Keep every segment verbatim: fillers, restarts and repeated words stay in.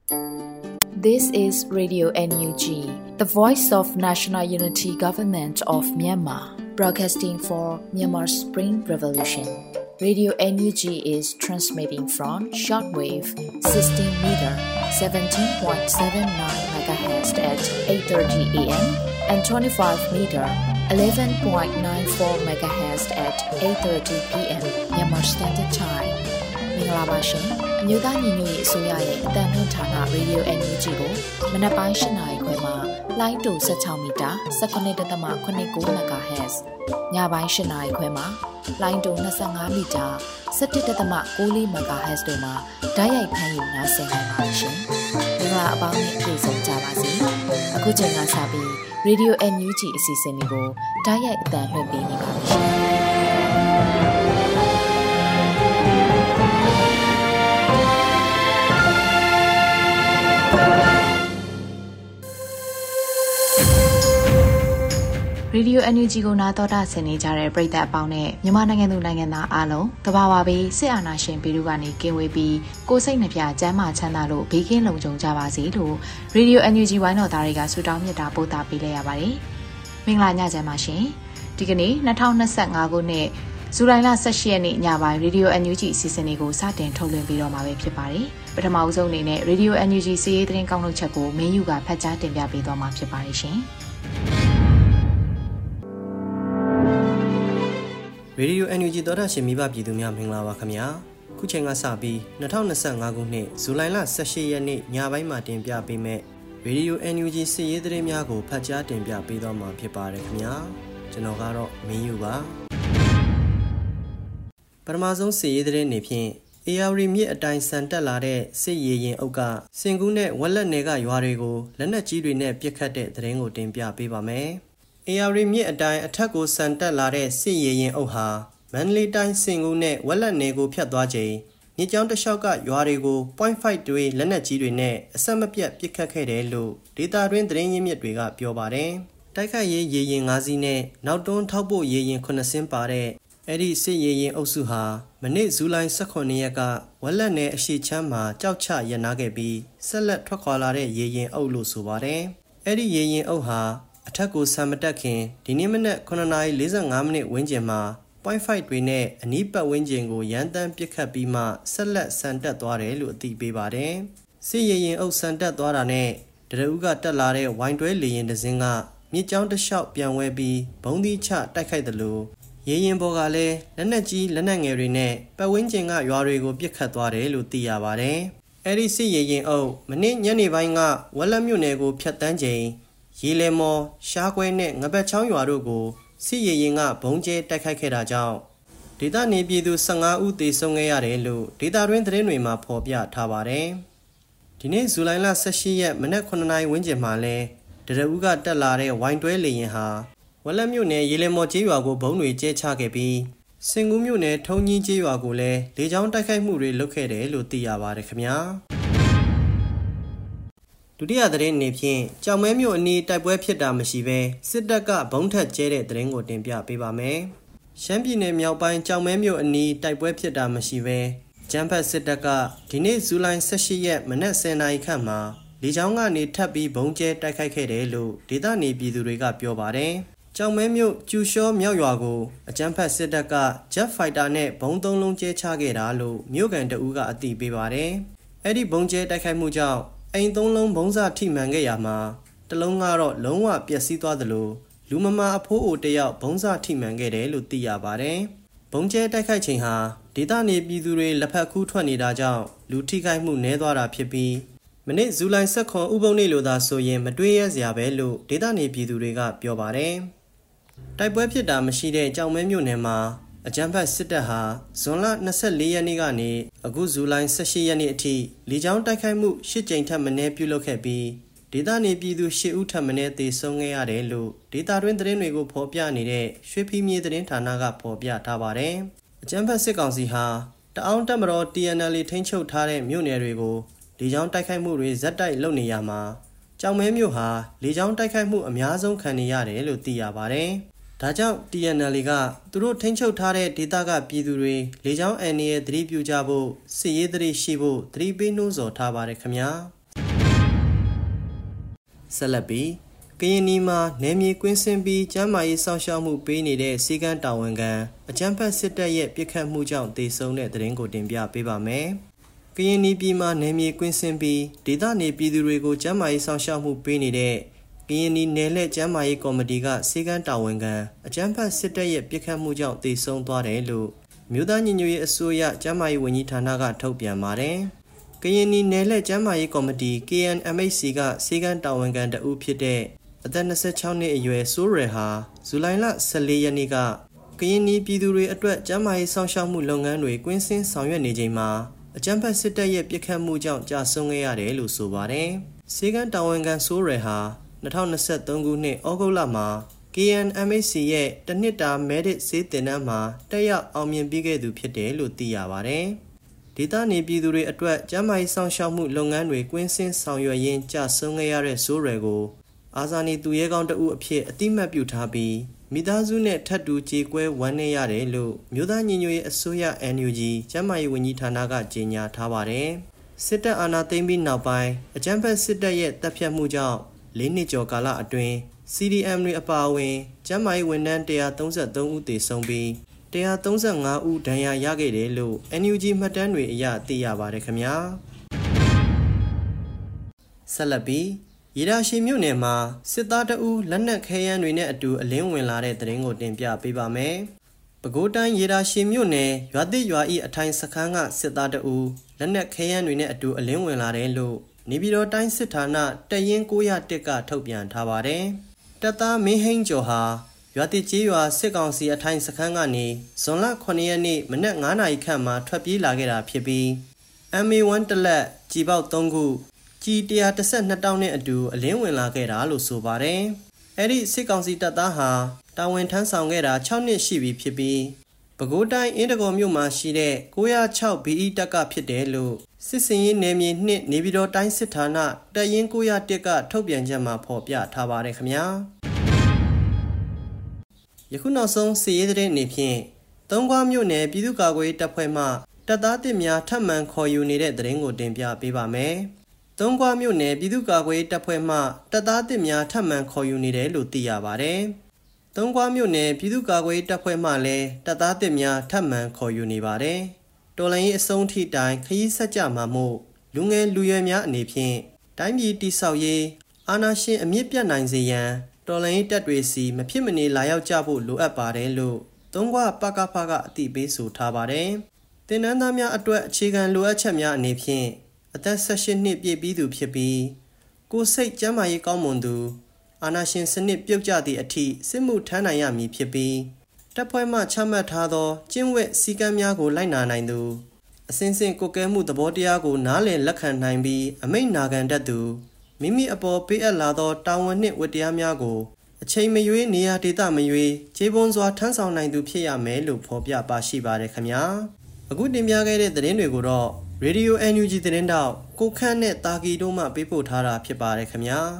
This is Radio N U G, the voice of National Unity Government of Myanmar, broadcasting for Myanmar's Spring Revolution. Radio N U G is transmitting from shortwave sixteen meter seventeen point seven nine megahertz at eight thirty a m and twenty-five meter eleven point nine four megahertz at eight thirty p m Myanmar Standard Time. မင်္ဂလာပါရှင်။မြို့သားညီညွတ်ရေးအစိုးရရဲ့အသံလွှင့်ဌာန Radio N U G ကိုမနက်ပိုင်း၈နာရီခွဲမှာလိုင်းတူ၁၆မီတာ၁၉.၇၉ MHz ညပိုင်း၈နာရီခွဲမှာလိုင်းတူ၂၅မီတာ၁၁.၉၄ MHz တို့မှာဓာတ်ရိုက်ဖမ်းယူနားဆင်နိုင်ပါတယ်ရှင်။မင်္ဂလာအပေါင်းနဲ့ပြည့်စုံကြပါစေ။အခုချိန်ကစပြီး Radio N U G အစီအစဉ်လေးကိုဓာတ်ရိုက်အသံလွှင့်ပေးနေပါမယ်ရှင်။ Radio N U G ကိုနားတော်တာဆင်နေကြတဲ့ပရိသတ်အပေါင်းနဲ့မြန်မာနိုင်ငံသူနိုင်ငံသားအားလုံးတဘာဝပြီးစစ်အာဏာရှင်ပြည်သူကနေကင်းဝေးပြီးကိုယ်စိတ်နှပြကျန်းမာချမ်းသာလို့ဘေးကင်းလုံခြုံကြပါစေလို့ Radio N U G ဝိုင်းတော်သားတွေကဆုတောင်းမြတ်တာပို့တာပေးလိုက်ရပါတယ်။မင်္ဂလာညချမ်းပါရှင်။ဒီကနေ့၂၀၂၅ခုနှစ်ဇူလိုင်လ၁၈ရက်နေ့ညပိုင်း Radio N U G အစီအစဉ်လေးကိုစတင်ထုတ်လွှင့်ပေးတော့မှာပဲဖြစ်ပါတယ်။ပထမအဆုံးအနေနဲ့ Radio N U G စီးရေးသတင်းကောက်နှုတ်ချက်ကိုမင်းယူကဖတ်ကြားတင်ပြပေးသွားမှာဖြစ်ပါတယ်ရှင်။ Radio N U G သောတာရှင်မိဘပြည်သူများမင်္ဂလာပါခင်ဗျာခုချိန်ကစပြီး၂၀၂၅ခုနှစ်ဇူလိုင်လ၁၈ရက်နေ့ညပိုင်းမှာတင်ပြပေးမဲ့ Radio N U G စစ်ရေးသတင်းများကိုဖတ်ကြားတင်ပြပေးသွားမှာဖြစ်ပါတယ်ခင်ဗျာကျွန်တော်ကတော့မင်းယူပါပထမဆုံးစစ်ရေးသတင်းနေဖြင့်အေယာရီမြစ်အတိုင်းဆန်တက်လာတဲ့စစ်ရေးရင်အုပ်ကစင်ကူးနဲ့ဝက်လက်နယ်ကရွာတွေကိုလက်နက်ကြီးတွေနဲ့ပစ်ခတ်တဲ့သတင်းကိုတင်ပြပေးပါမယ်အေယာရီမြစ်အတိုင်းအထက်ကိုဆန်တက်လာတဲ့စစ်ရေးရင်အုပ်ဟာမန္တလေးတိုင်းစင်ကူးနဲ့ဝက်လက်နယ်ကိုဖြတ်သွားချိန်မြစ်ကြောင်းတစ်လျှောက်ကရွာတွေကို point five တွေလက်နက်ကြီးတွေနဲ့အဆက်မပြတ်ပစ်ခတ်ခဲ့တယ်လို့ဒေတာတွင်းသတင်းရင်းမြစ်တွေကပြောပါတယ်။တိုက်ခိုက်ရေးရေရင်၅စီးနဲ့နောက်တွန်းထောက်ပို့ရေရင်ခုနှစ်စင်းပါတဲ့အဲ့ဒီစစ်ရေရင်အုပ်စုဟာမနေ့ဇူလိုင်၁၈ရက်ကဝက်လက်နယ်အရှိချမ်းမှာကြောက်ချရပ်နားခဲ့ပြီးဆက်လက်ထွက်ခွာလာတဲ့ရေရင်အုပ်လို့ဆိုပါတယ်။အဲ့ဒီရေရင်အုပ်ဟာအထက်ကိုဆံမတက်ခင်ဒီနေ့မနက်9နာရီ၄၅မိနစ်ဝန်းကျင်မှာ point five တွေနဲ့အနီးပတ်ဝန်းကျင်ကိုရန်တမ်းပစ်ခတ်ပြီးမှဆက်လက်ဆန်တက်သွားတယ်လို့အသိပေးပါတယ်။စစ်ရေရင်အုပ်ဆန်တက်သွားတာနဲ့တရဦးကတက်လာတဲ့ဝိုင်တွဲလေရင်တစ်စင်းကမြစ်ကြောင်းတစ်လျှောက်ပြန်ဝဲပြီးဘုံသီးချတိုက်ခိုက်တယ်လို့ရေရင်ဘော်ကလည်းလက်နက်ကြီးလက်နက်ငယ်တွေနဲ့ပတ်ဝန်းကျင်ကရွာတွေကိုပစ်ခတ်သွားတယ်လို့သိရပါတယ်။အဲဒီစစ်ရေရင်အုပ်မနေ့ညနေပိုင်းကဝက်လက်မြို့နယ်ကိုဖျက်တမ်းချိန်ရေလေမော်ရှားကွဲနဲ့ငပတ်ချောင်းရွာတို့ကိုစစ်ရေရင်ကဘုံကျဲတိုက်ခိုက်ခဲ့တာကြောင့်ဒေသနေပြည်သူ၁၅ဦးသေဆုံးခဲ့ရတယ်လို့ဒေသတွင်းသတင်းတွေမှာဖော်ပြထားပါတယ်။ဒီနေ့ဇူလိုင်လ၁၈ရက်မနက်9နာရီဝန်းကျင်မှာလဲတရဦးကတက်လာတဲ့ဝိုင်တွဲလေရင်ဟာဝက်လက်မြို့နယ်ရေလေမော်ကျေးရွာကိုဘုံတွေကျဲချခဲ့ပြီးစင်ကူးမြို့နယ်ထုံကြီးကျေးရွာကိုလည်းလေကြောင်းတိုက်ခိုက်မှုတွေလုပ်ခဲ့တယ်လို့သိရပါတယ်ခင်ဗျာ။ဒုတိယသတင်းအနေဖြင့်ကြောင်မဲမြို့အနီးတိုက်ပွဲဖြစ်တာမရှိဘဲစစ်တပ်ကဘုံထက်ကျဲတဲ့သတင်းကိုတင်ပြပေးပါမယ်။ရှမ်းပြည်နယ်မြောက်ပိုင်းကြောင်မဲမြို့အနီးတိုက်ပွဲဖြစ်တာမရှိဘဲကျန်းဖက်စစ်တပ်ကဒီနေ့ဇူလိုင်၁၈ရက်မနက်၁၀နာရီခန့်မှာလေကြောင်းကနေထပ်ပြီးဘုံကျဲတိုက်ခိုက်ခဲ့တယ်လို့ဒေသနေပြည်သူတွေကပြောပါတယ်။ကြောင်မဲမြို့ကျူရှောမြောက်ရွာကိုအကျန်းဖက်စစ်တပ်က Jet Fighter နဲ့ဘုံသုံးလုံးကျဲချခဲ့တာလို့မြို့ကန်တအူးကအသိပေးပါတယ်။အဲ့ဒီဘုံကျဲတိုက်ခိုက်မှုကြောင့်အိမ်သုံးလုံးဘုံစထိမှန်ခဲ့ရမှာတလုံးကတော့လုံးဝပျက်စီးသွားသလိုလူမမာအဖိုးအိုတယောက်ဘုံစထိမှန်ခဲ့တယ်လို့သိရပါတယ်။ဘုံကျဲတိုက်ခိုက်ချိန်ဟာဒေသနေပြည်သူတွေလက်ဖက်ခူးထွက်နေတာကြောင့်လူထိခိုက်မှုနည်းသွားတာဖြစ်ပြီးမနေ့ဇူလိုင်၁၉ဥပုံနေ့လိုသာဆိုရင်မတွေးရစရာပဲလို့ဒေသနေပြည်သူတွေကပြောပါတယ်။တိုက်ပွဲဖြစ်တာမရှိတဲ့ကြောင်မဲမြို့နယ်မှာအကြမ်းဖက်စစ်တပ်ဟာဇွန်လ၂၄ရက်နေ့ကနေအခုဇူလိုင်၁၈ရက်နေ့အထိလေကြောင်းတိုက်ခိုက်မှု၈ကြိမ်ထက်မနည်းပြုလုပ်ခဲ့ပြီးဒေသနေပြည်သူ၈ဦးထက်မနည်းသေဆုံးခဲ့ရတယ်လို့ဒေသတွင်းသတင်းတွေကိုဖော်ပြနေတဲ့ရွှေဖီမြေသတင်းဌာနကဖော်ပြထားပါတယ်။အကြမ်းဖက်စစ်ကောင်စီဟာတအောင်းတပ်မတော် T N L A ထိန်းချုပ်ထားတဲ့မြို့နယ်တွေကိုလေကြောင်းတိုက်ခိုက်မှုတွေဇက်တိုက်လုပ်နေရမှာကြောင်မဲမြို့ဟာလေကြောင်းတိုက်ခိုက်မှုအများဆုံးခံနေရတယ်လို့သိရပါတယ်။ဒါကြောင့် T N L A ကသူတို့ထိန်းချုပ်ထားတဲ့ဒေသကပြည်သူတွေလေကြောင်းအန္တရာယ်သတိပြုကြဖို့စစ်ရေးသတိရှိဖို့သတိပေးနှိုးဆော်ထားပါတယ်ခင်ဗျာ။ဆက်လက်ပြီးကရင်နီမှာနယ်မြေကွင်းဆင်းပြီးကျန်းမာရေးစောင့်ရှောက်မှုပေးနေတဲ့စီကံတာဝန်ခံအကြမ်းဖက်စစ်တပ်ရဲ့ပြစ်ခတ်မှုကြောင့်တေဆုံးတဲ့သတင်းကိုတင်ပြပေးပါမယ်။ကရင်နီပြည်မှာနယ်မြေကွင်းဆင်းပြီးဒေသနေပြည်သူတွေကိုကျန်းမာရေးစောင့်ရှောက်မှုပေးနေတဲ့ကရင်နီနယ်လက်ကျန်းမာရေးကော်မတီကစီကံတာဝန်ခံအကြမ်းဖက်စစ်တပ်ရဲ့ပြစ်ခတ်မှုကြောင့်တေဆုံးသွားတယ်လို့မြို့သားညီညွတ်ရေးအစိုးရကျန်းမာရေးဝန်ကြီးဌာနကထုတ်ပြန်ပါတယ်။ကရင်နီနယ်လက်ကျန်းမာရေးကော်မတီ K N M H C ကစီကံတာဝန်ခံတဦးဖြစ်တဲ့အသက်နှစ်၆နှစ်အရွယ်ဆိုးရယ်ဟာဇူလိုင်လဆယ်လေးရက်နေ့ကကရင်နီပြည်သူတွေအတွက်ကျန်းမာရေးစောင့်ရှောက်မှုလုပ်ငန်းတွေကွင်းဆင်းဆောင်ရွက်နေချိန်မှာအကြမ်းဖက်စစ်တပ်ရဲ့ပြစ်ခတ်မှုကြောင့်ကြာဆုံးခဲ့ရတယ်လို့ဆိုပါတယ်။စီကံတာဝန်ခံဆိုးရယ်ဟာ၂၀၂၃ခုနှစ်ဩဂုတ်လမှာ K N M H C ရဲ့တနှစ်တာ Medic ဆေးသင်တန်းမှာတက်ရောက်အောင်မြင်ပြီးခဲ့သူဖြစ်တယ်လို့သိရပါတယ်။ဒေသနေပြည်သူတွေအတွက်ကျန်းမာရေးစောင့်ရှောက်မှုလုပ်ငန်းတွေကွင်းဆင်းဆောင်ရွက်ရင်းကြာဆုံးခဲ့ရတဲ့ဆိုးရယ်ကိုအာဇာနည်သူရဲကောင်းတဦးအဖြစ်အတိမတ်ပြုထားပြီးမိသားစုနဲ့ထပ်တူကြေကွဲဝမ်းနည်းရတယ်လို့မြို့သားညီညွတ်ရေးအစိုးရ N U G ကျန်းမာရေးဝန်ကြီးဌာနကကြေညာထားပါတယ်။စစ်တပ်အာဏာသိမ်းပြီးနောက်ပိုင်းအကြမ်းဖက်စစ်တပ်ရဲ့တပ်ဖြတ်မှုကြောင့်လေးနှစ်ကျော်ကာလအတွင်း C D M တွေအပါအဝင်ကျန်းမာရေးဝန်ထမ်းone hundred thirty-threeဦးသေဆုံးပြီးone hundred thirty-fiveဦးဒဏ်ရာရခဲ့တယ်လို့ N U G မှတ်တမ်းတွေအရသိရပါတယ်ခင်ဗျာ။ဆက်လက်ပြီးရေဒါရှည်မြို့နယ်မှာစစ်သားတအူးလက်နက်ခဲယမ်းတွေနဲ့အတူအလင်းဝင်လာတဲ့သတင်းကိုတင်ပြပေးပါမယ်။ပဲခူးတိုင်းရေဒါရှည်မြို့နယ်ရွာသစ်ရွာဤအထိုင်စခန်းကစစ်သားတအူးလက်နက်ခဲယမ်းတွေနဲ့အတူအလင်းဝင်လာတယ်လို့နေပြည်တော်တိုင်းစစ်ဌာနတပ်ရင်းnine oh oneကထုတ်ပြန်ထားပါတယ်။တပ်သားမင်းဟိန်းကျော်ဟာရွာသစ်ကျေးရွာစစ်ကောင်စီအထိုင်စခန်းကနေဇွန်လခုနှစ်ရက်နေ့မနက်nineနာရီခန့်မှာထွက်ပြေးလာခဲ့တာဖြစ်ပြီး M A one တလက်ကြီးပေါက်threeခုကြီးone hundred thirty-twoတောင်းနဲ့အတူအလင်းဝင်လာခဲ့တာလို့ဆိုပါတယ်။အဲ့ဒီစစ်ကောင်စီတပ်သားဟာတာဝန်ထမ်းဆောင်ခဲ့တာsixနှစ်ရှိပြီဖြစ်ပြီးပဲခူးတိုင်းအင်းတကော်မြို့မှာရှိတဲ့nine oh six ဘီ အီ တပ်ကဖြစ်တယ်လို့စစ်စင်ရေးနယ်မြေtwoနေပြည်တော်တိုင်းစစ်ဌာနတပ်ရင်းnine oh oneကထုတ်ပြန်ချက်မှာဖော်ပြထားပါတယ်ခင်ဗျာ။ယခုနောက်ဆုံးစစ်ရေးသတင်းအနေဖြင့်သုံးခွမြို့နယ်ပြည်သူ့ကာကွယ်ရေးတပ်ဖွဲ့မှတပ်သားတစ်များထပ်မံခေါ်ယူနေတဲ့သတင်းကိုတင်ပြပေးပါမယ်။သုံးခွမြို့နယ်ပြည်သူ့ကာကွယ်ရေးတပ်ဖွဲ့မှတပ်သားတစ်များထပ်မံခေါ်ယူနေတယ်လို့သိရပါတယ်။သုံးခွမြို့နယ်ပြည်သူ့ကာကွယ်ရေးတပ်ဖွဲ့မှလည်းတပ်သားတစ်များထပ်မံခေါ်ယူနေပါတယ်။တော်လှန်ရေးအဆုံးထိတိုင်ခရီးဆက်ကြမှာမို့လူငယ်လူရွယ်များအနေဖြင့်တိုင်းပြည်တည်ဆောက်ရေးအာဏာရှင်အမြင့်ပြတ်နိုင်စေရန်တော်လှန်ရေးတပ်တွေစီမဖြစ်မနေလာရောက်ကြဖို့လိုအပ်ပါတယ်လို့သုံးခွပကဖကအသိပေးဆိုထားပါတယ်။တင်နန်းသားများအတွက်အခြေခံလိုအပ်ချက်များအနေဖြင့်အသက်eighteenနှစ်ပြည့်ပြီးသူဖြစ်ပြီးကိုယ်စိတ်ကျန်းမာရေးကောင်းမွန်သူအာဏာရှင်စနစ်ပြုတ်ကျသည့်အထိစစ်မှုထမ်းနိုင်ရမည်ဖြစ်ပြီးတပ်ဖွဲ့မှချမှတ်ထားသောကျင့်ဝတ်စည်းကမ်းများကိုလိုက်နာနိုင်သူအစဉ်စဉ်ကိုယ်ကဲမှုသဘောတရားကိုနားလည်လက်ခံနိုင်ပြီးအမိန့်နာခံတတ်သူမိမိအပေါ်ပေးအပ်လာသောတာဝန်နှင့်ဝတ္တရားများကိုအချိန်မရွေးနေရာဒေသမရွေးခြေပွန်စွာထမ်းဆောင်နိုင်သူဖြစ်ရမယ်လို့ဖော်ပြပါရှိပါတယ်ခင်ဗျာအခုတင်ပြခဲ့တဲ့သတင်းတွေကိုတော့ Radio N U G သတင်းတောက်ကိုခန့်နဲ့တာကီတို့မှပေးပို့ထားတာဖြစ်ပါတယ်ခင်ဗျာ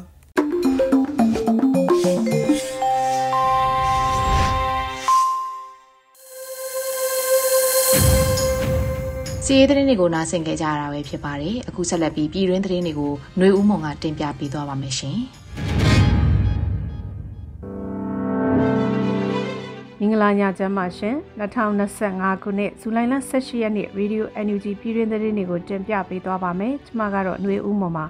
စီးရေးသတင်းတွေကိုနားဆင်ကြကြရတာပဲဖြစ်ပါတယ်အခုဆက်လက်ပြီးပြည်တွင်းသတင်းတွေကိုຫນွေဦးမုံကတင်ပြပေးသွားပါမယ်ရှင်မင်္ဂလာညချမ်းပါရှင်twenty twenty-fiveခုနှစ်ဇူလိုင်လeighteenရက်နေ့ Radio N U G ပြည်တွင်းသတင်းတွေကိုတင်ပြပေးသွားပါမယ်ကျွန်မကတော့ຫນွေဦးမုံပါ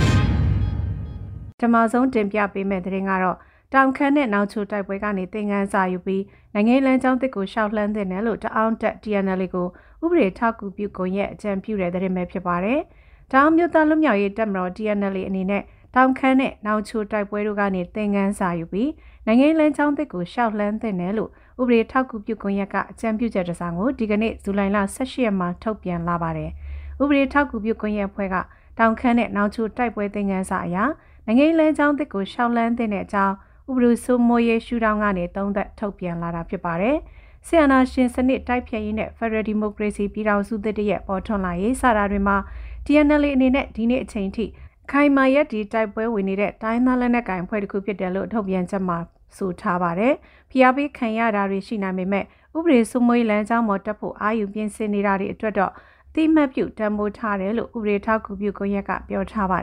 ပထမဆုံးတင်ပြပေးမယ့်သတင်းကတော့တောင်ခမ်းနဲ့နောက်ချိုတိုက်ပွဲကနေသင်ခန်းစာယူပြီးနိုင်ငံလမ်းကြောင်းတစ်ကိုရှောက်လှမ်းတဲ့နယ်လို့တအောင်းတက် T N L ကိုဥပဒေထောက်ကူပြုကွန်ရက်အကြံပြုတဲ့သတင်းပဲဖြစ်ပါတယ်။တောင်မြို့သားလူမျိုးရေးတပ်မတော် T N L အနေနဲ့တောင်ခမ်းနဲ့နောက်ချိုတိုက်ပွဲတို့ကနေသင်ခန်းစာယူပြီးနိုင်ငံလမ်းကြောင်းတစ်ကိုရှောက်လှမ်းတဲ့နယ်လို့ဥပဒေထောက်ကူပြုကွန်ရက်ကအကြံပြုချက်တစ်စောင်ကိုဒီကနေ့ဇူလိုင်လeighteenရက်မှာထုတ်ပြန်လာပါတယ်။ဥပဒေထောက်ကူပြုကွန်ရက်ဖွဲ့ကတောင်ခမ်းနဲ့နောက်ချိုတိုက်ပွဲသင်ခန်းစာအရနိုင်ငံလမ်းကြောင်းတစ်ကိုရှောက်လှမ်းတဲ့အကြောင်းဥပဒေစိုးမိုးရေးရှုထောင့်ကနေသုံးသက်ထုတ်ပြန်လာတာဖြစ်ပါတယ်။ဆီယနာရှင်စနစ်တိုက်ဖျက်ရေးနဲ့ Federal Democracy ပြည်ထောင်စုသစ်တရဲ့ပေါ်ထွန်းလာရေးစတာတွေမှာ T N L အနေနဲ့ဒီနေ့အချိန်ထိခိုင်မာရက်ဒီတိုက်ပွဲဝင်နေတဲ့တိုင်းသားလက်နက်ကိုင်အဖွဲ့တစ်ခုဖြစ်တယ်လို့ထုတ်ပြန်ချက်မှာဆိုထားပါတယ်။ဖျားပေးခံရတာတွေရှိနိုင်ပေမဲ့ဥပဒေစိုးမိုးရေးလမ်းကြောင်းပေါ်တက်ဖို့အာရုံပြင်ဆင်နေတာတွေအတွက်တော့အတိမတ်ပြုတံမိုးထားတယ်လို့ဥပဒေထောက်ကူပြုကွန်ရက်ကပြောထားပါတယ်။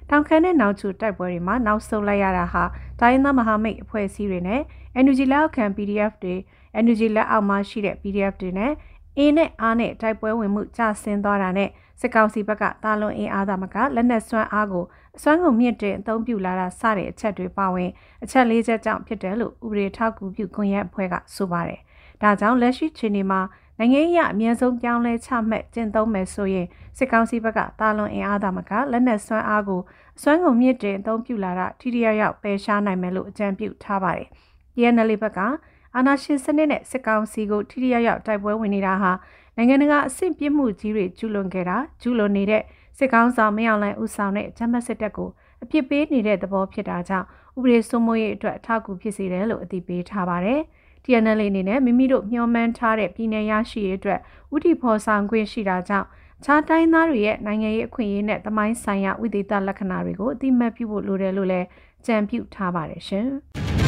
တောင်ခမ်းနဲ့နောက်ချူတိုက်ပွဲတွေမှာနောက်ဆုတ်လိုက်ရတာဟာတိုင်းသားမဟာမိတ်အဖွဲ့အစည်းတွေနဲ့ အန်ယူဂျီ လက်အောက်ခံ ပီဒီအက်ဖ် တွေ အန်ယူဂျီ လက်အောက်မှာရှိတဲ့ ပီဒီအက်ဖ် တွေနဲ့အင်းနဲ့အားနဲ့တိုက်ပွဲဝင်မှုကျဆင်းသွားတာနဲ့စစ်ကောင်စီဘက်ကတာလွန်အင်အားသမကလက်နက်စွမ်းအားကိုအစွမ်းကုန်မြင့်တင်အသုံးပြုလာတာစတဲ့အချက်တွေပါဝင်အချက်လေးချက်ကြောင့်ဖြစ်တယ်လို့ဥပဒေထောက်ကူပြုခွင့်ရအဖွဲ့ကဆိုပါတယ်။ဒါကြောင့်လက်ရှိချိန်မှာနိုင်ငံရေးအမြင့်ဆုံးပြောင်းလဲချမှတ်ကျင့်သုံးမယ်ဆိုရင်စစ်ကောင်စီဘက်ကတာလွန်အင်အားသမကလက်နက်စွမ်းအားကိုအစွမ်းကုန်မြင့်တင်အသုံးပြုလာတာထိထိရောက်ရောက်ပယ်ရှားနိုင်မယ်လို့အကြံပြုထားပါတယ်။ ဒီ အန် အယ် အေ ဘက်ကအာဏာရှင်စနစ်နဲ့စစ်ကောင်စီကိုထိထိရောက်ရောက်တိုက်ပွဲဝင်နေတာဟာနိုင်ငံတကာအဆင့်ပြစ်မှုကြီးတွေကျူးလွန်ခဲ့တာကျူးလွန်နေတဲ့စစ်ကောင်ဆောင်မင်းအောင်လှိုင်ဦးဆောင်တဲ့ဂျမတ်စစ်တပ်ကိုအပြစ်ပေးနေတဲ့သဘောဖြစ်တာကြောင့်ဥပဒေစိုးမိုးရေးအတွက်အထောက်အကူဖြစ်စေတယ်လို့အသိပေးထားပါတယ်။ ဒီ အန် အယ် အေ အနေနဲ့မိမိတို့မျှော်မှန်းထားတဲ့ပြည်내ရရှိရေးအတွက်ဥတီဖော်ဆောင်ခွင့်ရှိတာကြောင့်ခြားတိုင်းသားတွေရဲ့နိုင်ငံရေးအခွင့်အရေးနဲ့သမိုင်းဆိုင်ရာဝိသေသလက္ခဏာတွေကိုအသိမှတ်ပြုဖို့လိုတယ်လို့လည်းကြံပြုထားပါတယ်ရှင်။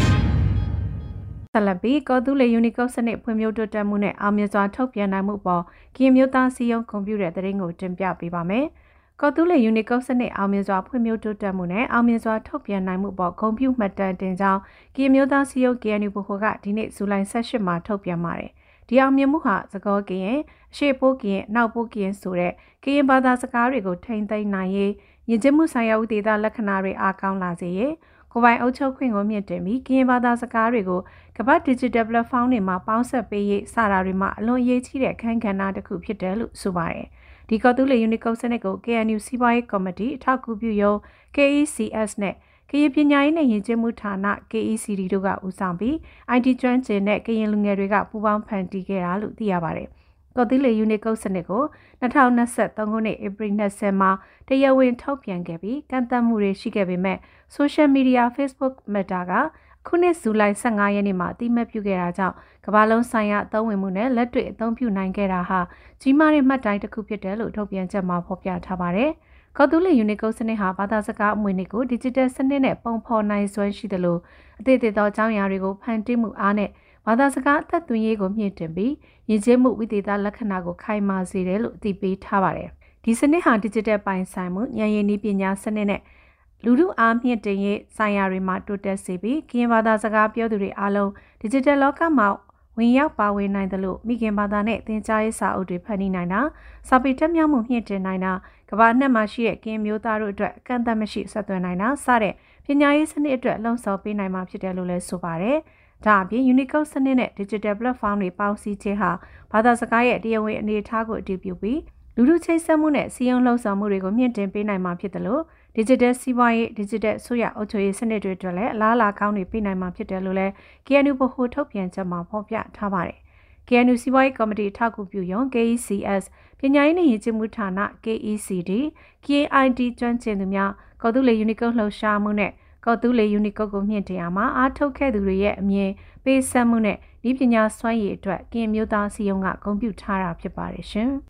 ဆက်လက်ပြီးကော်တူးလေယူနီကုတ်စနစ်ဖွံ့ဖြိုးတိုးတက်မှုနဲ့အောင်မြင်စွာထုတ်ပြန်နိုင်မှုပေါ်ကရင်မျိုးသားစည်းရုံးကွန်ပျူတာသတင်းကိုတင်ပြပေးပါမယ်။ကော်တူးလေယူနီကုတ်စနစ်အောင်မြင်စွာဖွံ့ဖြိုးတိုးတက်မှုနဲ့အောင်မြင်စွာထုတ်ပြန်နိုင်မှုပေါ်ဂုဏ်ပြုမှတ်တမ်းတင်ကြောင်းကရင်မျိုးသားစည်းရုံး ကေအန်ယူ ဗဟိုကဒီနေ့ဇူလိုင် ၁၈ မှာထုတ်ပြန်ပါတယ်။ဒီအောင်မြင်မှုဟာသကောကရင်အရှေ့ပိုးကရင်နောက်ပိုးကရင်ဆိုတဲ့ကရင်ဘာသာစကားတွေကိုထိန်းသိမ်းနိုင်ရေးယဉ်ကျေးမှုဆိုင်ရာဥဒေသလက္ခဏာတွေအားကောင်းလာစေရေးကိုပိုင်အုပ်ချုပ်ခွင့်ကိုမြင့်တင်ပြီးကရင်ဘာသာစကားတွေကိုကမ္ဘာ digital platform တွေမှာပေါင်းဆက်ပေးရေးစတာတွေမှာအလွန်အရေးကြီးတဲ့အခန်းကဏ္ဍတစ်ခုဖြစ်တယ်လို့ဆိုပါတယ်။ဒီကော်တူးလေယူနီကုတ်စနစ်ကို ကေအန်ယူ စီးပွားရေးကော်မတီအထောက်အကူပြုရုံး ကေ အီ စီ အက်စ် နဲ့ကရင်ပညာရေးနဲ့ယဉ်ကျေးမှုဌာန ကေ အီ စီ ဒီ တို့ကဦးဆောင်ပြီး အိုင် တီ ကျွမ်းကျင်တဲ့ကရင်လူငယ်တွေကပူးပေါင်းဖန်တီးခဲ့တာလို့သိရပါတယ်။ကော်တူးလေယူနီကုတ်စနစ်ကို၂၀၂၃ခုနှစ်ဧပြီ၂၀မှာတရားဝင်ထုတ်ပြန်ခဲ့ပြီးကန့်သတ်မှုတွေရှိခဲ့ပေမဲ့ social media Facebook Meta ကခုနှစ်ဇူလိုင်၁၅ရက်နေ့မှာအတိမတ်ပြုခဲ့တာကြောင့်ကမ္ဘာလုံးဆိုင်ရာအသုံးဝင်မှုနဲ့လက်တွေ့အသုံးပြုနိုင်ခဲ့တာဟာကြီးမားတဲ့မှတ်တိုင်တစ်ခုဖြစ်တယ်လို့ထုတ်ပြန်ချက်မှာဖော်ပြထားပါတယ်။ကော်တူးလေယူနီကုတ်စနစ်ဟာဘာသာစကားအမွေအနှစ်ကို digital စနစ်နဲ့ပုံဖော်နိုင်စွမ်းရှိသလိုအသေးသေးသောအကြောင်းအရာတွေကိုဖန်တီးမှုအားနဲ့ဘာသာစကားအသက်သွင်းရေးကိုမြင့်တင်ပြီးယဉ်ကျေးမှုဝိသေသလက္ခဏာကိုခိုင်မာစေတယ်လို့အသိပေးထားပါတယ်။ဒီစနစ်ဟာ digital ပိုင်ဆိုင်မှုဉာဏ်ရည်နည်းပညာစနစ်နဲ့လူမှုအားမြင့်တင်ရေးဆိုင်ရာတွေမှာတိုးတက်စေပြီးကရင်ဘာသာစကားပြောသူတွေအားလုံး digital လောကမှာဝင်ရောက်ပါဝင်နိုင်တယ်လို့မိခင်ဘာသာနဲ့သင်ကြားရေးစာအုပ်တွေဖန်တီးနိုင်တာစာပေတက်မြောက်မှုမြင့်တင်နိုင်တာကမ္ဘာအနှံ့မှာရှိတဲ့ကရင်မျိုးသားတို့အတွက်အကန့်အသတ်မရှိဆက်သွယ်နိုင်တာစတဲ့ပညာရေးစနစ်အတွက်လှုံ့ဆော်ပေးနိုင်မှာဖြစ်တယ်လို့လည်းဆိုပါတယ်။ဒါအပြင် Unicode စနစ်နဲ့ Digital Platform တွေပေါင်းစည်းခြင်းဟာဘာသာစကားရဲ့တရားဝင်အနေအထားကိုအတည်ပြုပြီးလူထုချိတ်ဆက်မှုနဲ့စီးရုံးလှုံ့ဆော်မှုတွေကိုမြင့်တင်ပေးနိုင်မှာဖြစ်တယ်လို့ Digital စီးပွားရေး Digital ဆိုရအုပ်ချုပ်ရေးစနစ်တွေအတွက်လည်းအလားအလာကောင်းတွေပေးနိုင်မှာဖြစ်တယ်လို့လည်း ကေအန်ယူ ဗဟိုထုတ်ပြန်ချက်မှာဖော်ပြထားပါတယ်။ ကေအန်ယူ စီးပွားရေးကော်မတီထောက်ကူပြုရုံး ကေ အီ စီ အက်စ် ပညာရေးနဲ့ယဉ်ကျေးမှုဌာန ကေ အီ စီ ဒီ ကေ အိုင် တီ ကျွမ်းကျင်သူများကော်တူးလေယူနီကုတ်လှုပ်ရှားမှုနဲ့ကော်တူးလေယူနီကုတ်ကိုမြင့်တင်ရမှာအားထုတ်ခဲ့သူတွေရဲ့အမြင်ပေးဆက်မှုနဲ့ဒီပညာစွမ်းရည်အတွက်ကရင်မျိုးသားစီယုံကဂုဏ်ပြုထားတာဖြစ်ပါတယ်ရှင်။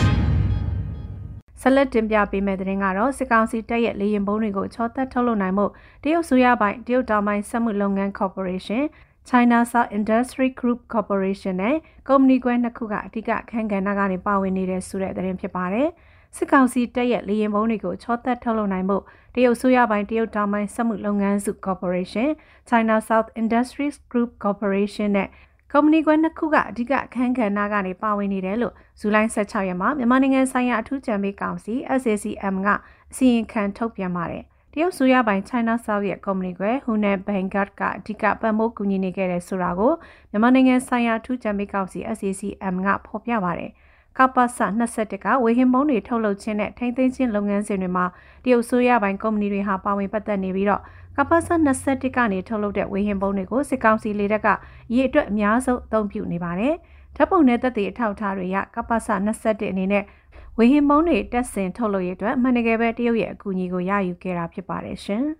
ဆက်လက်တင်ပြပေးမယ့်သတင်းကတော့စစ်ကောင်စီတပ်ရဲ့လေယာဉ်ဘုံးတွေကိုချောသက်ထုတ်လုပ်နိုင်မှုတရုတ်ဆိုရပိုင်းတရုတ်တောင်ပိုင်းစက်မှုလုပ်ငန်း Corporation China South Industry Group Corporation နဲ့ကုမ္ပဏီခွဲနှစ်ခုကအဓိကအခန်းကဏ္ဍကနေပါဝင်နေတဲ့ဆိုတဲ့သတင်းဖြစ်ပါတယ်။စစ်ကောင်စီတပ်ရဲ့လေယာဉ်ဘုံးတွေကိုချောသက်ထုတ်လုပ်နိုင်မှုတရုတ်ဆိုရပိုင်းတရုတ်တောင်ပိုင်းစက်မှုလုပ်ငန်းစု Corporation China South Industries Group Corporation နဲ့ကုမ္ပဏီခွဲနှစ်ခုကအဓိကအခန်းကဏ္ဍကနေပါဝင်နေတယ်လို့ဇူလိုင်၁၆ရက်မှာမြန်မာနိုင်ငံဆိုင်ရာအထူးကြံပေးကောင်စီ အက်စ် အေ စီ အမ် ကအစီရင်ခံထုတ်ပြန်ပါတယ်။တရုတ်ဆိုရပိုင်း China South ရဲ့ကုမ္ပဏီခွဲ Hunan Vanguard ကအဓိကပံ့ပိုးကူညီနေခဲ့တဲ့ဆိုတာကိုမြန်မာနိုင်ငံဆိုင်ရာအထူးကြံပေးကောင်စီ အက်စ် အေ စီ အမ် ကဖော်ပြပါတယ်။ကပ္ပစ၂၁ကဝေဟင်ဘုံတွေထုတ်လုပ်ခြင်းနဲ့ထိန်းသိမ်းခြင်းလုပ်ငန်းစဉ်တွေမှာတရုတ်ဆိုရပိုင်းကုမ္ပဏီတွေဟာပါဝင်ပတ်သက်နေပြီးတော့ကပ္ပစ၂၁ကနေထုတ်လုပ်တဲ့ဝေဟင်ဘုံတွေကိုစစ်ကောင်စီလေတပ်ကအရေးအတွက်အများဆုံးအသုံးပြုနေပါတယ်။ဓာတ်ပုံနဲ့သက်သေအထောက်အထားတွေရကပ္ပစ၂၁အနေနဲ့ဝေဟင်ဘုံတွေတက်ဆင်ထုတ်လုပ်ရတဲ့အတွက်မှန်တကယ်ပဲတရုတ်ရဲ့အကူအညီကိုရယူခဲ့တာဖြစ်ပါတယ်ရှင်။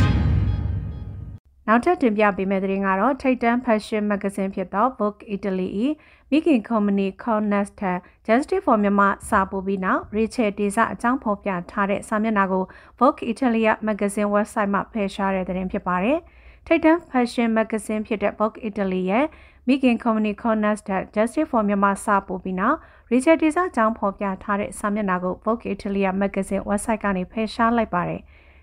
နောက်ထပ်တင်ပြပေးမယ့်သတင်းကတော့ထိပ်တန်း fashion magazine ဖြစ်သော Vogue Italy ၏မိခင်ကုမ္ပဏီ Cornest ထံ Justice for Myanmar စာပို့ပြီးနောက် Rachel ဒေဇအကြောင်းဖော်ပြထားတဲ့စာမျက်နှာကို Vogue Italy magazine website မှာဖယ်ရှားတဲ့သတင်းဖြစ်ပါတယ်။ထိပ်တန်း fashion magazine ဖြစ်တဲ့ Vogue Italy ရဲ့မိခင်ကုမ္ပဏီ Cornest ထံ Justice for Myanmar စာပို့ပြီးနောက် Rachel ဒေဇအကြောင်းဖော်ပြထားတဲ့စာမျက်နှာကို Vogue Italy magazine website ကနေဖယ်ရှားလိုက်ပါတယ်။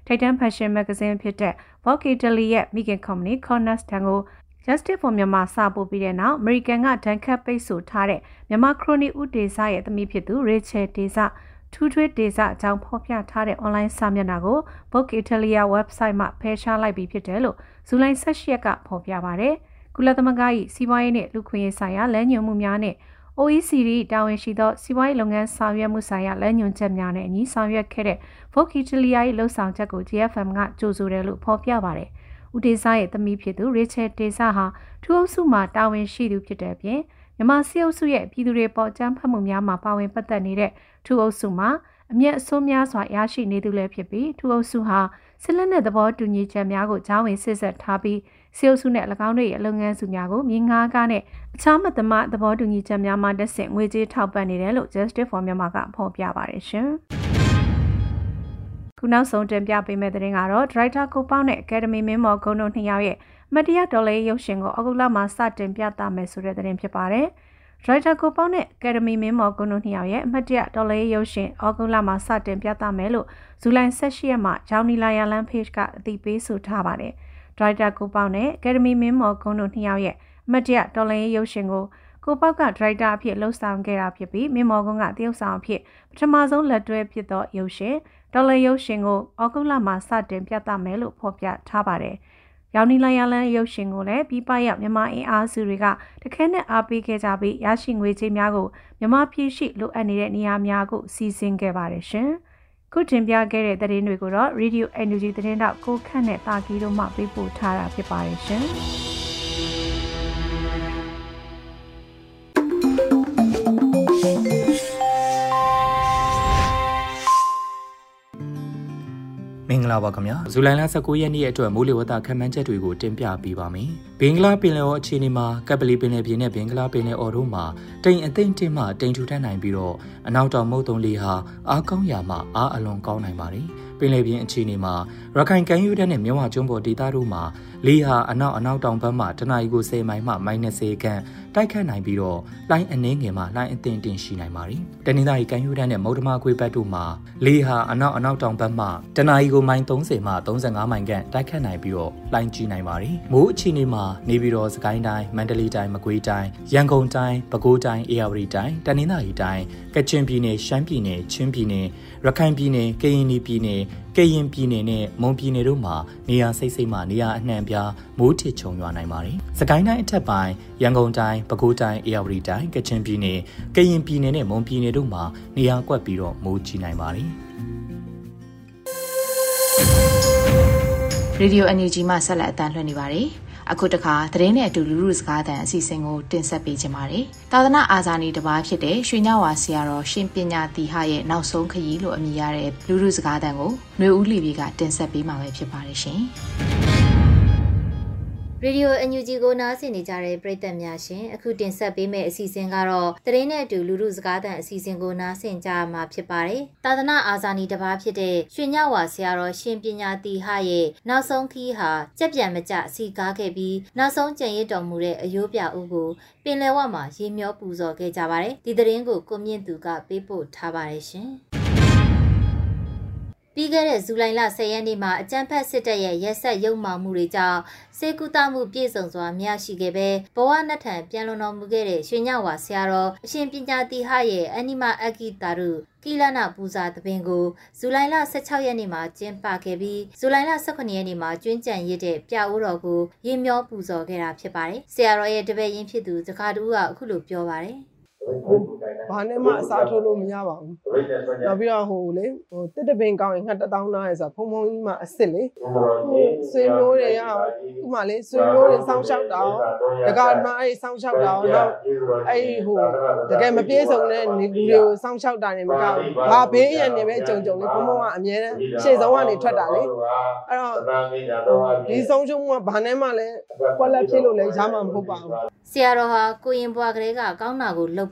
ထိပ်တန်းဖက်ရှင်မဂ္ဂဇင်းဖြစ်တဲ့ Vogue Italy ရဲ့မိခင်ကုမ္ပဏီ Corners တန်ကို Justice for Myanmar စာပို့ပြီးတဲ့နောက် American ကဒဏ်ခတ်ပိတ်ဆို့ထားတဲ့မြန်မာခရိုနီဦးဒေဇရဲ့သမီးဖြစ်သူ Rachel ဒေဇထူးထွေးဒေဇအကြောင်းဖော်ပြထားတဲ့ online စာမျက်နှာကို Vogue Italy website မှာဖယ်ရှားလိုက်ပြီးဖြစ်တယ်လို့ဇူလိုင်၁၈ရက်ကဖော်ပြပါတယ်။ကုလသမဂ္ဂ၏စီးပွားရေးနှင့်လူခွင့်ရေးဆိုင်ရာလမ်းညွှန်မှုများနှင့် O E C D တာဝန်ရှိသောစီးပွားရေးလုပ်ငန်းဆောင်ရွက်မှုဆိုင်ရာလမ်းညွှန်ချက်များနဲ့အညီဆောင်ရွက်ခဲ့တဲ့ Vogue Italy ၏လှုပ်ဆောင်ချက်ကို G F M ကကြိုဆိုတယ်လို့ဖော်ပြပါတယ်။ဦးဒေဇရဲ့သမီးဖြစ်သူ Rachel ဒေဇဟာထူးအုပ်စုမှာတာဝန်ရှိသူဖြစ်တဲ့အပြင်မြန်မာစစ်အုပ်စုရဲ့ပြည်သူတွေပေါ်ကြမ်းဖက်မှုများမှာပါဝင်ပတ်သက်နေတဲ့ထူးအုပ်စုမှာအမျက်အဆိုးများစွာရရှိနေသူလည်းဖြစ်ပြီးထူးအုပ်စုဟာစစ်လက်နက်သဘောတူညီချက်များကိုကြားဝင်စစ်ဆက်ထားပြီးစစ်အုပ်စုနဲ့၎င်းတို့ရဲ့လုပ်ငန်းစုများကိုမြေငါးကားနဲ့အခြားမတမသဘောတူညီချက်များမှတက်ဆင့်ငွေကြေးထောက်ပံ့နေတယ်လို့ Justice for Myanmar ကဖော်ပြပါတယ်ရှင်။ခုနောက်ဆုံးတင်ပြပေးမယ့်သတင်းကတော့ Director ကိုပေါက်နဲ့ Academy မင်းမော်ဂုဏ်တို့နှစ်ယောက်ရဲ့အမတရားဒေါ်လာရုပ်ရှင်ကိုအောက်တိုဘာမှာစတင်ပြသမယ်ဆိုတဲ့သတင်းဖြစ်ပါတယ်။ Director ကိုပေါက်နဲ့ Academy မင်းမော်ဂုဏ်တို့နှစ်ယောက်ရဲ့အမတရားဒေါ်လာရုပ်ရှင်အောက်တိုဘာမှာစတင်ပြသမယ်လို့ဇူလိုင်၁၈ရက်မှာဂျောင်းနီလာယာလန် page ကအသိပေးဆိုထားပါတယ်။ Director ကိုပေါက်နဲ့ Academy မင်းမော်ဂုဏ်တို့နှစ်ယောက်ရဲ့အမတရားဒေါ်လာရုပ်ရှင်ကိုကိုပေါက်က Director အဖြစ်လှုပ်ဆောင်ခဲ့တာဖြစ်ပြီးမင်းမော်ဂုဏ်ကတရုပ်ဆောင်အဖြစ်ပထမဆုံးလက်တွဲဖြစ်သောရုပ်ရှင်ဒေါ်လာရုပ်ရှင်ကိုအောက်တိုဘာမှာစတင်ပြသမယ်လို့ဖော်ပြထားပါတယ်။ရောင်နီလာယာလန်ရုပ်ရှင်ကိုလည်းပြည်ပရောက်မြန်မာအင်အားစုတွေကတခဲနဲ့အားပေးခဲ့ကြပြီးရရှိငွေကြေးများကိုမြန်မာပြည်ရှိလိုအပ်နေတဲ့နေရာများကိုစီစဉ်ခဲ့ပါတယ်ရှင်။ခုတင်ပြခဲ့တဲ့သတင်းတွေကိုတော့ Radio Energy သတင်းတောက်ကိုခန့်နဲ့တာကီတို့မှပေးပို့ထားတာဖြစ်ပါတယ်ရှင်။မင်္ဂလာပါခင်ဗျာဇူလိုင်လ၁၉ရက်နေ့အတွက်မိုးလေဝသခန့်မှန်းချက်တွေကိုတင်ပြပေးပါမယ်။ဘင်္ဂလားပင်လယ်အော်အခြေအနေမှာကပ်ပလီပင်လယ်ပြင်နဲ့ဘင်္ဂလားပင်လယ်အော်တို့မှာတိမ်အသိမ့်တစ်မှတိမ်ထူထပ်နိုင်ပြီးတော့အနောက်တောင်မုတ်တုံလေဟာအားကောင်းရာမှအားအလွန်ကောင်းနိုင်ပါတယ်။ပင်လယ်ပြင်အခြေအနေမှာရခိုင်ကမ်းရိုးတန်းနဲ့မြဝကျွန်းပေါ်ဒေသတို့မှာလေဟာအနောက်အနောက်တောင်ဘက်မှတနအီကို၁၀မိုင်မှမိုင်၂၀ခန့်တိုက်ခတ်နိုင်ပြီးတော့လှိုင်းအနှင်းငယ်မှလှိုင်းအသင့်တင်ရှိနိုင်ပါတယ်။တနင်္သာရီကမ်းရိုးတန်းနဲ့မုတ်တမကွေးဘက်တို့မှာလေဟာအနောက်အနောက်တောင်ဘက်မှတနအီကိုမိုင်၃၀မှ၃၅မိုင်ခန့်တိုက်ခတ်နိုင်ပြီးတော့လှိုင်းကြီးနိုင်ပါတယ်။မိုးအခြေအနေမှာနေပြည်တော်စကိုင်းတိုင်းမန္တလေးတိုင်းမကွေးတိုင်းရန်ကုန်တိုင်းပဲခူးတိုင်းအေရဝတီတိုင်းတနင်္သာရီတိုင်းကချင်ပြည်နယ်ရှမ်းပြည်နယ်ချင်းပြည်နယ်ရခိုင်ပြည်နယ်ကရင်ပြည်နယ်ကရင်ပြည်နယ်နဲ့မွန်ပြည်နယ်တို့မှာနေရာစိတ်စိတ်မှနေရာအနှံ့ပြားမိုးထစ်ချုံရွာနိုင်ပါတယ်။စကိုင်းတိုင်းအထက်ပိုင်းရန်ကုန်တိုင်းပဲခူးတိုင်းအေရဝတီတိုင်းကချင်ပြည်နယ်ကရင်ပြည်နယ်နဲ့မွန်ပြည်နယ်တို့မှာနေရာကွက်ပြီးတော့မိုးကြီးနိုင်ပါတယ်။ Radio အန်ယူဂျီ မှာဆက်လက်အသံလွှင့်နေပါတယ်။အခုတခါသတင်းနဲ့အတူလူလူစကားသံအစီအစဉ်ကိုတင်ဆက်ပေးကြပါမယ်။သာသနာအာဇာနည်တစ်ပါးဖြစ်တဲ့ရွှေညဝါဆရာတော်ရှင်ပညာသီဟရဲ့နောက်ဆုံးခရီးလို့အမည်ရတဲ့လူလူစကားသံကိုຫນွေဦးလီဘီကတင်ဆက်ပေးမှာပဲဖြစ်ပါတယ်ရှင်။ Radio အန်ယူဂျီ ကိုနားဆင်နေကြတဲ့ပရိသတ်များရှင်အခုတင်ဆက်ပေးမယ့်အစီအစဉ်ကတော့သတင်းနဲ့အတူလူလူစကားသံအစီအစဉ်ကိုနားဆင်ကြမှာဖြစ်ပါတယ်။သာသနာအာဇာနည်တစ်ပါးဖြစ်တဲ့ရွှေညဝါဆရာတော်ရှင်ပညာသီဟရဲ့နောက်ဆုံးခီးဟာကြက်ပြန်မကြစီကားခဲ့ပြီးနောက်ဆုံးကြံရစ်တော်မူတဲ့အယိုးပြဦးကိုပင်လယ်ဝမှာရေမျောပူဇော်ခဲ့ကြပါတယ်။ဒီသတင်းကိုကိုမြင့်သူကပေးပို့ထားပါတယ်ရှင်။ပြီးခဲ့တဲ့ဇူလိုင်လ၁၀ရက်နေ့မှာအကြမ်းဖက်စစ်တပ်ရဲ့ရက်ဆက်ရုပ်မှောင်မှုတွေကြောင့်စေကူတာမှုပြည့်စုံစွာမရရှိခဲ့ပဲဘဝနှက်ထံပြန်လွန်တော်မူခဲ့တဲ့ရွှေညဝါဆရာတော်အရှင်ပညာသီဟရဲ့အနိမအဂိတာရုကိလနာပူဇာသဘင်ကိုဇူလိုင်လ၁၆ရက်နေ့မှာကျင်းပခဲ့ပြီးဇူလိုင်လ၁၇ရက်နေ့မှာကျွင်းကြံရစ်တဲ့ပြအိုးတော်ကိုရေမျောပူဇော်ခဲ့တာဖြစ်ပါတယ်။ဆရာတော်ရဲ့တပည့်ရင်းဖြစ်သူဇကာတူကအခုလိုပြောပါတယ်။ဘာနဲ့မှအစားထိုးလို့မရပါဘူး။နောက်ပြီးတော့ဟိုလေဟိုတစ်တပင်ကောင်းရင်ငှက်တစ်တောင်းသားရဲဆိုဖုံဖုံကြီးမှအစ်စ်လေဆွေမျိုးတွေကဥမာလေဆွေမျိုးတွေစောင်းလျှောက်တာတကယ်မှအဲ့စောင်းလျှောက်တာတော့အဲ့ဟိုတကယ်မပြေဆုံးတဲ့နေကူတွေကိုစောင်းလျှောက်တာနေမကောက်ဘူး။ဘာဘေးရန်နေပဲကြုံကြုံလေဖုံဖုံကအမြဲတမ်းရှေ့ဆုံးကနေထွက်တာလေအဲ့တော့ဒီဆုံးရှုံးမှုကဘာနဲ့မှလည်းကွက်လက်ဖြစ်လို့လည်းရမှာမဟုတ်ပါဘူး။ဆရာတော်ဟာကိုရင်ဘွားကလေးကကောင်းတာကိုလှုပ်ဖို့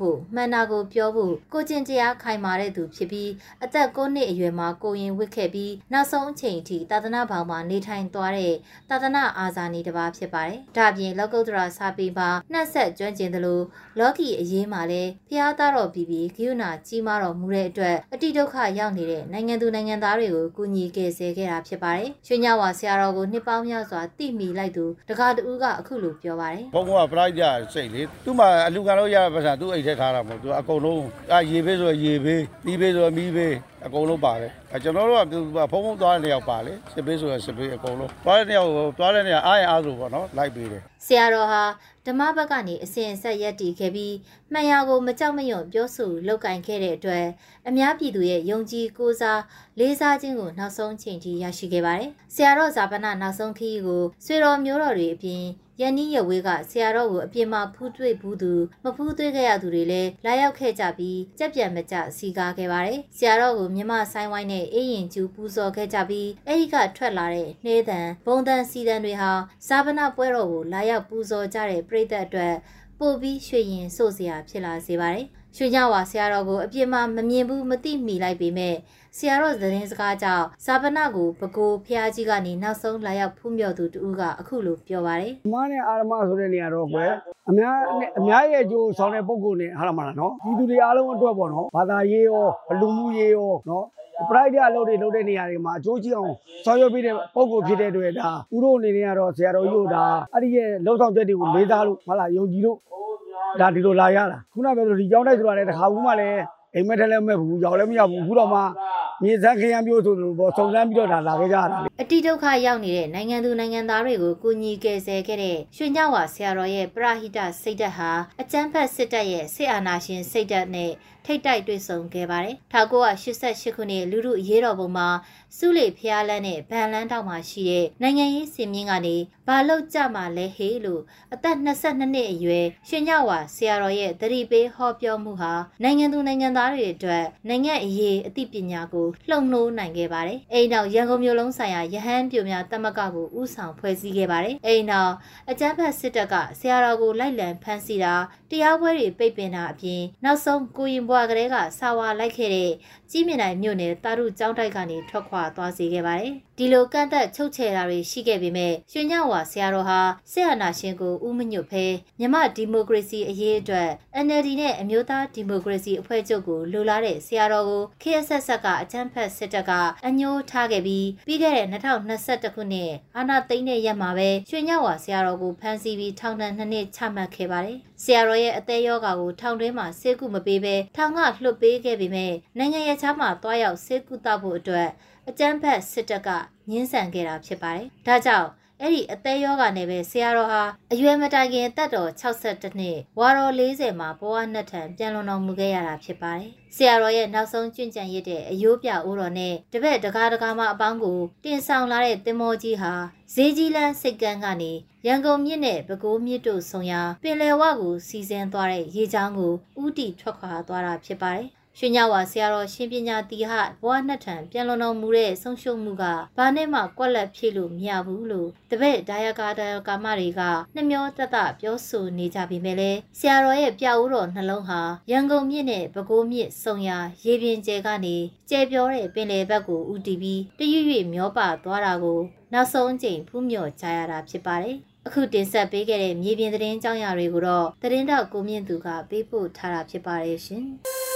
ဖို့မှန်တာကိုပြောဖို့ကိုကျင်တရားခိုင်မာတဲ့သူဖြစ်ပြီးအသက်၉နှစ်အရွယ်မှာကိုရင်ဝစ်ခဲ့ပြီးနောက်ဆုံးအချိန်အထိသာသနာဘောင်မှာနေထိုင်သွားတဲ့သာသနာအာဇာနည်တစ်ပါးဖြစ်ပါတယ်။ဒါပြင်လောကုတ္တရာစာပေမှာနှက်ဆက်ကျွမ်းကျင်သလိုလောကီအရေးမှာလည်းဖျားသားတော်ပြီးပြီးဂိယုဏကြီးမားတော်မူတဲ့အတွက်အတိဒုက္ခရောက်နေတဲ့နိုင်ငံသူနိုင်ငံသားတွေကိုကူညီကယ်ဆယ်ခဲ့တာဖြစ်ပါတယ်။ရွှေညဝါဆရာတော်ကိုနှစ်ပေါင်းများစွာတိမိလိုက်သူတကားတူကအခုလိုပြောပါတယ်။ဘုံကပရိုက်ကြစိတ်လေသူ့မှာအလူခံလို့ရပါစားသူ့အိတ်ထဲထားတာမဟုတ်သူအကုန်လုံးအာရေပေးဆိုရေပေးမီးပေးဆိုမီးပေးအကုန်လုံးပါတယ်။ကျွန်တော်တို့ကဖုံဖုံသွားတဲ့နေရာပါလေစစ်ပေးဆိုရစစ်ပေးအကုန်လုံးသွားတဲ့နေရာကိုသွားတဲ့နေရာအားရအားဆိုပေါ့နော်လိုက်ပေးတယ်။ဆရာတော်ဟာဓမ္မဘက်ကနေအစဉ်အဆက်ရပ်တည်ခဲ့ပြီးမှန်ရာကိုမကြောက်မရွံ့ပြောဆိုလောက်ကင်ခဲ့တဲ့အတွက်အများပြည်သူရဲ့ယုံကြည်ကိုးစားလေးစားခြင်းကိုနောက်ဆုံးချိန်ထိရရှိခဲ့ပါတယ်။ဆရာတော်ဇာပနာနောက်ဆုံးခရီးကိုဆွေတော်မျိုးတော်တွေအပြင်ယန်နီးရဝေးကဆရာတော်ကိုအပြင်မှာဖူးတွေ့ဘူးသူမဖူးတွေ့ခဲ့ရသူတွေလည်းလာရောက်ခဲ့ကြပြီးကြက်ပြန်မကြစီကားခဲ့ပါတယ်။ဆရာတော်ကိုမြမဆိုင်ဝိုင်းနဲ့အေးရင်ကျူပူဇော်ခဲ့ကြပြီးအဲဒီကထွက်လာတဲ့နှဲတံဘုံတန်စီတံတွေဟာဇာပနာပွဲတော်ကိုလာရောက်ပူဇော်ကြတဲ့ပရိသတ်အတွက်ပို့ပြီးရွှေရင်စို့စရာဖြစ်လာစေပါတယ်။ရွှေညဝါဆရာတော်ကိုအပြင်မှာမမြင်ဘူးမသိမိလိုက်ပေမဲ့ဆရာတော်သတင်းစကားကြောင့်ဇာပနာကိုပကိုဖျားကြီးကနေနောက်ဆုံးလာရောက်ဖူးမြော်သူတူကအခုလိုပြောပါတယ်။မနဲ့အာရမဆိုတဲ့နေရာတော့ကွယ်အများအများရဲ့အကျိုးဆောင်တဲ့ပုံကိုနဲ့ဟာရမလားနော်ဒီသူတွေအားလုံးအတွက်ပေါ့နော်ဘာသာရေးရောလူမှုရေးရောနော်ပရိုက်တဲ့အလုပ်တွေလုပ်တဲ့နေရာတွေမှာအကျိုးကြီးအောင်ဆောင်ရွက်ပေးတဲ့ပုံကိုဖြစ်တဲ့အတွက်ဒါဥတို့အနေနဲ့ကတော့ဆရာတော်ကြီးတို့ဒါအဲ့ဒီရဲ့လှုပ်ဆောင်ချက်တွေကိုလေးစားလို့မလားယုံကြည်လို့ဒါဒီလိုလာရတာခုနကပြောလို့ဒီကြောင်းတိုက်ဆိုတာလည်းတစ်ခါဘူးမှလည်းအိမ်မက်ထဲလည်းမဲ့ဘူးရောက်လည်းမရောက်ဘူးခုတော့မှမြေစက်ခရမ်းမျိုးဆိုလို့ပေါ့စုံစမ်းပြီးတော့ဒါလာခဲ့ကြတာအတိဒုက္ခရောက်နေတဲ့နိုင်ငံသူနိုင်ငံသားတွေကိုကူညီကယ်ဆယ်ခဲ့တဲ့ရွှေညဝါဆရာတော်ရဲ့ပရဟိတစိတ်ဓာတ်ဟာအကျန်းဖက်စစ်တပ်ရဲ့စစ်အာဏာရှင်စိတ်ဓာတ်နဲ့ထိတ်တိုက်တွေ့ဆုံခဲ့ပါတယ်။၁၉၈၈ခုနှစ်လူထုအရေးတော်ပုံမှာစုလေဖျားလန်းနဲ့ဗန်လန်းတောက်မှာရှိတဲ့နိုင်ငံရေးစင်မြင့်ကနေဘာလို့ကြမှာလဲဟေးလို့အသက်၂၂နှစ်အရွယ်ရွှေညဝါဆရာတော်ရဲ့သတိပေးဟောပြောမှုဟာနိုင်ငံသူနိုင်ငံသားတွေအတွက်နိုင်ငံအရေးအသိပညာကိုလှုံ့ဆော်နိုင်ခဲ့ပါတယ်။အဲဒီနောက်ရန်ကုန်မြို့လုံးဆိုင်ရာရဟန်းပြိုများတမကကိုဦးဆောင်ဖွဲ့စည်းခဲ့ပါတယ်။အဲဒီနောက်အကြမ်းဖက်စစ်တပ်ကဆရာတော်ကိုလိုက်လံဖမ်းဆီးတာတရားပွဲတွေပိတ်ပင်တာအပြင်နောက်ဆုံးကိုရင်ဘွားကလေးကစာဝါလိုက်ခဲ့တဲ့ကြီးမြင့်တိုင်းမြို့နယ်တာရုကျောင်းတိုက်ကနေထွက်ခွာသွားစေခဲ့ပါတယ်။ဒီလိုကန့်သက်ချုပ်ချယ်တာတွေရှိခဲ့ပေမဲ့ရွှေညဝါဆရာတော်ဟာစစ်အာဏာရှင်ကိုဥမညွတ်ဖဲမြန်မာဒီမိုကရေစီအရေးအတွက် အန်အယ်ဒီ နဲ့အမျိုးသားဒီမိုကရေစီအဖွဲ့ချုပ်ကိုလိုလားတဲ့ဆရာတော်ကို ခေတ်အဆက်ဆက်ကအကြမ်းဖက်စစ်တပ်ကအညှိုးထားခဲ့ပြီးပြီးခဲ့တဲ့၂၀၂၁ခုနှစ်အာဏာသိမ်းတဲ့ရက်မှာပဲရွှေညဝါဆရာတော်ကိုဖမ်းဆီးပြီးထောင်ဒဏ်နှစ်နှစ်ချမှတ်ခဲ့ပါတယ်။ဆရာတော်ရဲ့အသက်ရောဂါကိုထောင်တွင်းမှာဆေးကုမပေးဘဲထောင်ကလွှတ်ပေးခဲ့ပေမဲ့နိုင်ငံရေးခြားမှာတွားရောက်ဆေးကုသဖို့အတွက်အကြမ်းဖက်စစ်တပ်ကညှင်းဆန်ခဲ့တာဖြစ်ပါတယ်။ဒါကြောင့်အဲ့ဒီအသက်ရောဂါနဲ့ပဲဆရာတော်ဟာအရွယ်မတိုင်ခင်သက်တော်၆၁နှစ်ဝါတော်၄၀မှာဘဝနှစ်ထံပြန်လွန်တော်မူခဲ့ရတာဖြစ်ပါတယ်။ဆရာတော်ရဲ့နောက်ဆုံးကြွန့်ကြံရစ်တဲ့အယိုးပြအိုးတော်နဲ့တပည့်တကားတကားမအပေါင်းကိုတင်ဆောင်လာတဲ့သင်္ဘောကြီးဟာဈေးကြီးလန်းစိတ်ကန်းကနေရန်ကုန်မြစ်နဲ့ပဲခူးမြစ်တို့ဆုံရာပင်လယ်ဝကိုစီစဉ်သွားတဲ့ရေချောင်းကိုဥတီထွက်ခွာသွားတာဖြစ်ပါတယ်။ရွှေညဝါဆရာတော်ရှင်ပညာတိဟဘဝနှစ်ထံပြန်လွန်တော်မူတဲ့ဆုံးရှုံးမှုကဘာနဲ့မှကွက်လက်ဖြစ်လို့မရဘူးလို့တပည့်ဒါယကာဒါယကာမတွေကနှမျောတတပြောဆိုနေကြပြီမဲ့လေဆရာတော်ရဲ့ပြအိုးတော်နှလုံးဟာရန်ကုန်မြစ်နဲ့ပဲခူးမြစ်ဆုံရာရေပြင်ကျဲကနေကျဲပြောတဲ့ပင်လယ်ဘက်ကိုဥတီပြီးတရွရွမျောပါသွားတာကိုနောက်ဆုံးအကြိမ်ဖူးမြော်ကြရတာဖြစ်ပါတယ်အခုတင်ဆက်ပေးခဲ့တဲ့မြေပြင်သတင်းကြောင်းရာတွေကိုတော့သတင်းတောက်ကိုမြင့်သူကပေးပို့ထားတာဖြစ်ပါတယ်ရှင်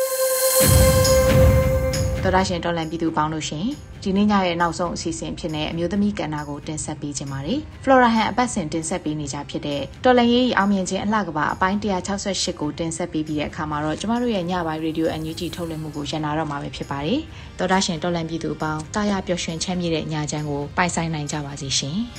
တော်ရရှင်တော်လန်ပြည်သူပေါင်းလို့ရှင်ဒီနေ့ညရဲ့နောက်ဆုံးအစီအစဉ်ဖြစ်တဲ့အမျိုးသမီးကဏ္ဍကိုတင်ဆက်ပေးခြင်းပါတယ်။ Flora Han အပတ်စဉ်တင်ဆက်ပေးနေကြဖြစ်တဲ့တော်လန်ရေးအောင်မြင်ခြင်းအလှကပါအပိုင်း၁၆၈ကိုတင်ဆက်ပေးပြီးတဲ့အခါမှာတော့ကျမတို့ရဲ့ညပိုင်းရေဒီယို အန်ယူဂျီ ထုတ်လွှင့်မှုကိုရန်နာတော့မှာပဲဖြစ်ပါတယ်။တော်ရရှင်တော်လန်ပြည်သူပေါင်းတာယာပျော်ရွှင်ချမ်းမြေ့တဲ့ညချမ်းကိုပိုင်ဆိုင်နိုင်ကြပါစေရှင်။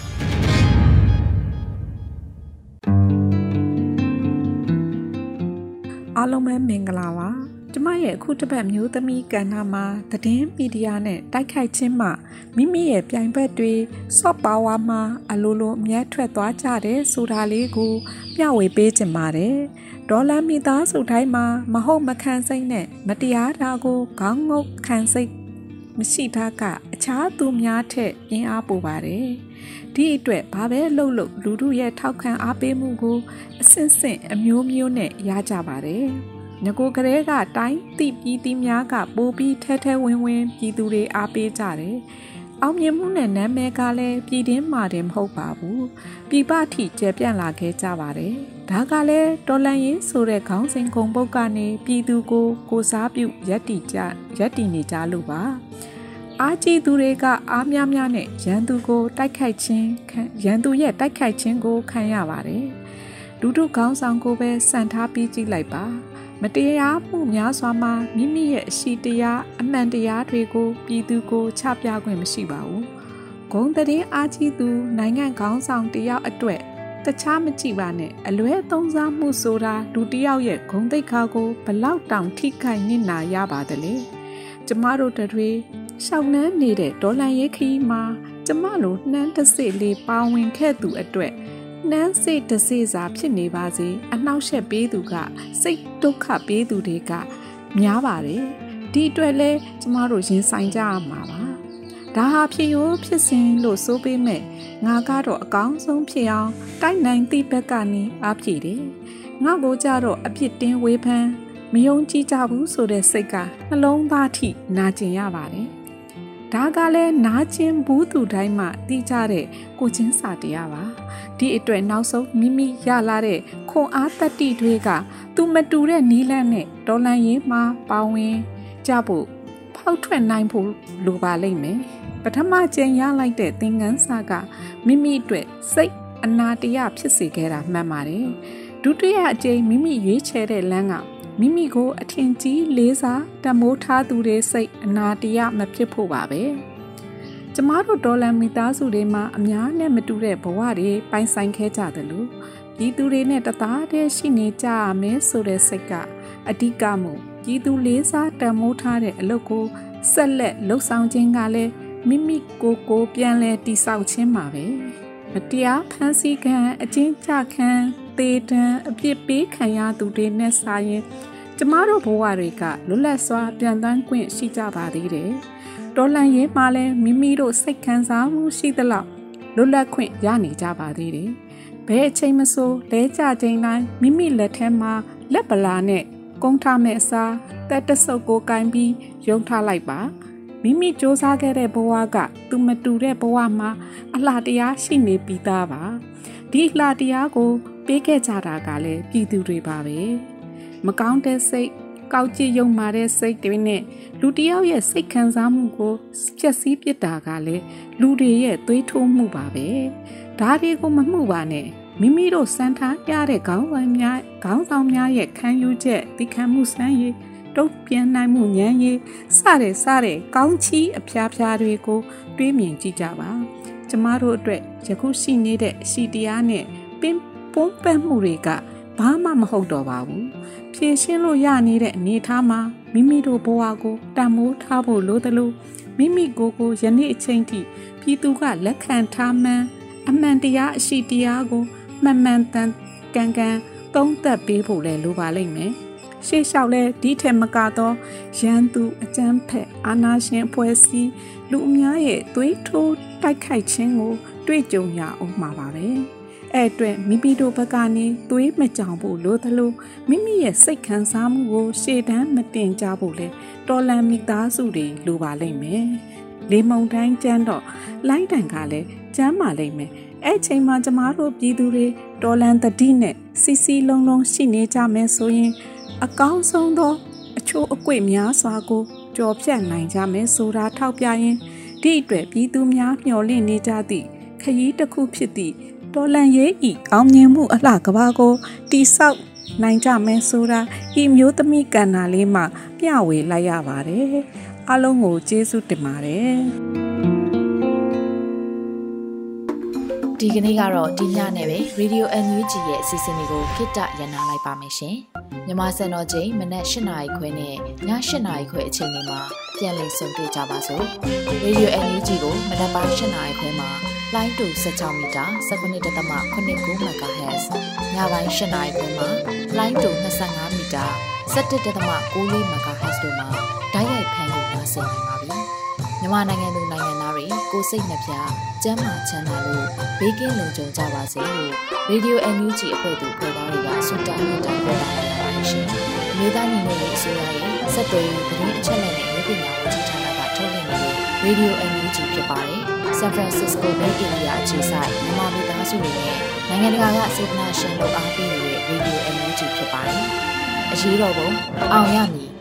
အားလုံးပဲမင်္ဂလာပါကျမရဲ့အခုတစ်ပတ်မျိုးသမီးကဏ္ဍမှာသတင်းမီဒီယာနဲ့တိုက်ခိုက်ခြင်းမှာမိမိရဲ့ပြိုင်ဘက်တွေ soft power မှာအလိုလိုအမြတ်ထွက်သွားကြတယ်ဆိုတာလေးကိုမျှဝေပေးခြင်းပါတယ်ဒေါ်လာမိသားစုတိုင်းမှာမဟုတ်မခံစိတ်နဲ့မတရားတာကိုခေါင်းငုတ်ခံစိတ်မရှိတာကအခြားသူများထက်အင်အားပိုပါတယ်ဒီအတွက်ဘာပဲလုပ်လို့လူတို့ရဲ့ထောက်ခံအားပေးမှုကိုအစစ်စစ်အမျိုးမျိုးနဲ့ရကြပါတယ်ငကိုကလေးကတိုင်းတိပြည်တီများကပိုးပြီးထဲထဲဝင်ဝင်ပြည်သူတွေအားပေးကြတယ်အောင်မြင်မှုနဲ့နာမည်ကလည်းပြည်တွင်းမှာတင်မဟုတ်ပါဘူးပြည်ပထိကျပြန့်လာခဲ့ကြပါတယ်ဒါကလည်းတော်လန်ရေးဆိုတဲ့ခေါင်းစဉ်ခုံပုတ်ကနေပြည်သူကိုကိုစားပြုရက်တီကြရက်တီနေကြလို့ပါအားကြီးသူတွေကအားများများနဲ့ရန်သူကိုတိုက်ခိုက်ခြင်းရန်သူရဲ့တိုက်ခိုက်ခြင်းကိုခံရပါတယ်ဒုဒုခေါင်းဆောင်ကိုပဲစံထားပြီးကြည့်လိုက်ပါမတရားမှုများစွာမှာမိမိရဲ့အရှိတရားအမှန်တရားတွေကိုပြည်သူကိုချပြခွင့်မရှိပါဘူးဂုဏ်သတင်းအားကြီးသူနိုင်ငံခေါင်းဆောင်တယောက်အတွက်တခြားမကြည့်ပါနဲ့အလွဲသုံးစားမှုဆိုတာလူတယောက်ရဲ့ဂုဏ်သိက္ခာကိုဘလောက်တောင်ထိခိုက်နစ်နာရပါသလဲကျမတို့တွေရှောက်နှမ်းနေတဲ့ဒေါ်လာရေးခီးမှာကျမလိုနှမ်းတစ်စိလေးပါဝင်ခဲ့သူအတွက်နှမ်းစိတ်တစ်စိစာဖြစ်နေပါစေအနှောက်အယှက်ပေးသူကစိတ်ဒုက္ခပေးသူတွေကများပါတယ်ဒီအတွက်လဲကျမတို့ရင်ဆိုင်ကြရမှာပါဒါဟာဖြစ်ရိုးဖြစ်စဉ်လို့ဆိုပေမဲ့ငါကတော့အကောင်းဆုံးဖြစ်အောင်တိုက်နိုင်သည့်ဘက်ကနေအားဖြည့်တယ်ငါကိုကြတော့အပြစ်တင်ဝေဖန်မယုံကြည်ကြဘူးဆိုတဲ့စိတ်ကနှလုံးသားထိနာကျင်ရပါတယ်ဒါကလည်းနာကျင်ဘူးသူတိုင်းမှသိကြတဲ့ကိုချင်းစာတရားပါဒီအတွက်နောက်ဆုံးမိမိရလာတဲ့ခွန်အားတတ္တိတွေကသူမတူတဲ့နီးလန်းနဲ့ဒေါ်လန်ရေးမှာပါဝင်ကြဖို့ဖောက်ထွက်နိုင်ဖို့လိုပါလိမ့်မယ်ပထမကျင်ရလိုက်တဲ့သင်ခန်းစာကမိမိအတွက်စိတ်အနာတရားဖြစ်စေခဲ့တာမှန်ပါတယ်ဒုတိယအကျိန်မိမိရွေးချယ်တဲ့လမ်းကမိမိကိုအထင်ကြီးလေးစားတမိုးထားသူတွေစိတ်အနာတရားမဖြစ်ဖို့ပါပဲကျမတို့ဒေါ်လာမိသားစုတွေမှာအများနဲ့မတူတဲ့ဘဝတွေပိုင်ဆိုင်ခဲ့ကြတယ်လို့ပြည်သူတွေနဲ့တသားတည်းရှိနေကြရမယ်ဆိုတဲ့စိတ်ကအဓိကမို့ပြည်သူလေးစားတမိုးထားတဲ့အလုပ်ကိုဆက်လက်လှုပ်ဆောင်ခြင်းကလည်းမိမိကိုယ်ကိုပြန်လဲတိဆောက်ခြင်းပါပဲမတရားဖန်ဆီးခံအကျဉ်းချခံသေတံအပြစ်ပေးခံရသူတွေနဲ့ဆိုင်ရင်ကျမတို့ဘဝတွေကလွတ်လပ်စွာပြန်တန်းခွင့်ရှိကြပါသေးတယ်ဒေါ်လန်ရေးမှာလည်းမိမိတို့စိတ်ခံစားမှုရှိသလောက်လွတ်လပ်ခွင့်ရနေကြပါသေးတယ်ဘယ်အချိန်မဆိုလဲကြချိန်တိုင်းမိမိလက်ထဲမှာလက်ပလာနဲ့ကုန်းထားမဲ့အစားတက်တဆုပ်ကိုကင်ပြီးရုံထားလိုက်ပါမိမိစ조사ခဲ့တဲ့ဘဝကသူမတူတဲ့ဘဝမှာအလှတရားရှိနေပြီးသားပါဒီအလှတရားကိုပေးခဲ့ကြတာကလည်းပြည်သူတွေပါပဲမကောင်းတဲ့စိတ်ကောက်ကြည့်ယုံမာတဲ့စိတ်တွေနဲ့လူတယောက်ရဲ့စိတ်ခံစားမှုကိုဖျက်ဆီးပစ်တာကလည်းလူတွေရဲ့သွေးထိုးမှုပါပဲဒါတွေကိုမမှုပါနဲ့မိမိတို့စံထားရတဲ့ခေါင်းဆောင်များခေါင်းဆောင်များရဲ့ခံယူချက်သိခံမှုစံရည်တုတ်ပြန်နိုင်မှုဉာဏ်ရည်စတဲ့စတဲ့ကောင်းချီးအဖျားဖျားတွေကိုတွေးမြင်ကြည့်ကြပါကျမတို့အတွက်ယခုရှိနေတဲ့အရှိတရားနဲ့ပင်ပုံးပတ်မှုတွေကဘာမှမဟုတ်တော့ပါဘူးဖြည့်ရှင်းလို့ရနေတဲ့အနေအထားမှာမိမိတို့ဘဝကိုတန်မိုးထားဖို့လိုသလိုမိမိကိုယ်ကိုယနေ့အချိန်ထိပြည်သူကလက်ခံထားမှန်းအမှန်တရားအရှိတရားကိုမှန်မှန်တန်ကန်ကန်သုံးသပ်ပေးဖို့လည်းလိုပါလိမ့်မယ်ရှေ့လျှောက်လဲဒီထက်မကတော့ရန်သူအကြမ်းဖက်အာဏာရှင်အဖွဲ့အစည်းလူအများရဲ့သွေးထိုးတိုက်ခိုက်ခြင်းကိုတွေ့ကြုံရအောင်မှာပါပဲအဲ့အတွက်မိမိတို့ဘက်ကနေသွေးမကြောင်ဖို့လိုသလိုမိမိရဲ့စိတ်ခံစားမှုကိုရှေ့တန်းမတင်ကြဖို့လဲတော်လန်မိသားစုတွေလိုပါလိမ့်မယ်လေမုံတိုင်းကျန်းတော့လိုင်းတန်ကလည်းကျန်းမာလိမ့်မယ်အဲ့ချိန်မှာကျမတို့ပြည်သူတွေတော်လန်တတိနဲ့စီစီလုံးလုံးရှိနေကြမယ်ဆိုရင်အကောင်းဆုံးသောအချိုးအကွေ့များစွာကိုကြော်ဖြတ်နိုင်ကြမယ်ဆိုတာထောက်ပြရင်ဒီအတွက်ပြည်သူများမျှော်လင့်နေကြသည့်ခရီးတစ်ခုဖြစ်သည့်တော်လန်ရေးဤအောင်မြင်မှုအလှကဘာကိုတိဆောက်နိုင်ကြမယ်ဆိုတာဤမျိုးသမီးကဏ္ဍလေးမှာပြဝေလိုက်ရပါတယ်အားလုံးကိုကျေးဇူးတင်ပါတယ်ဒီကနေ့ကတော့ဒီညနဲ့ပဲ Radio အန် ယူ ဂျီ ရဲ့အစီအစဉ်လေးကိုခਿੱတရနာလိုက်ပါမယ်ရှင်မြန်မာစံတော်ချိန်မနက်၈နာရီခွဲနဲ့ည၈နာရီခွဲအချိန်တွေမှာပြန်လည်ဆုံတွေ့ကြပါစို့ Radio အန် ယူ ဂျီ ကိုမနက်ပိုင်း၈နာရီခွဲမှာလိုင်းတူ၁၆မီတာ၁၉.၇၉ MHz ညပိုင်း၈နာရီခွဲမှာလိုင်းတူ၂၅မီတာ၁၁.၉၄ MHz တို့မှာဓာတ်ရိုက်ဖမ်းလို့နိုင်စေနိုင်ပါပြီမြန်မာနိုင်ငံသူနိုင်ငံသားတွေကိုစိတ်နှပြကျန်းမာချမ်းသာလို့ဘေးကင်းလုံခြုံကြပါစေလို့ Radio အန် ယူ ဂျီ အဖွဲ့သူဖွဲ့သားတွေကဆုတောင်းမေတ္တာပို့တာလိုက်ပါတယ်ရှင်။မျိုးသားညီညွတ်ရေးအစိုးရရဲ့စက်သွယ်ရေးသတင်းအချက်အလက်နဲ့မျိုးပညာဝန်ကြီးဌာနကထုတ်လွှင့်နေတဲ့ Radio အန် ယူ ဂျီ ဖြစ်ပါတယ်။ San Francisco Bay Area အခြေစိုက်မြန်မာမိသားစုတွေနဲ့နိုင်ငံတကာကစေတနာရှင်တို့အားပေးနေတဲ့ Radio အန် ယူ ဂျီ ဖြစ်ပါတယ်။အရေးတော်ပုံအောင်ရမည်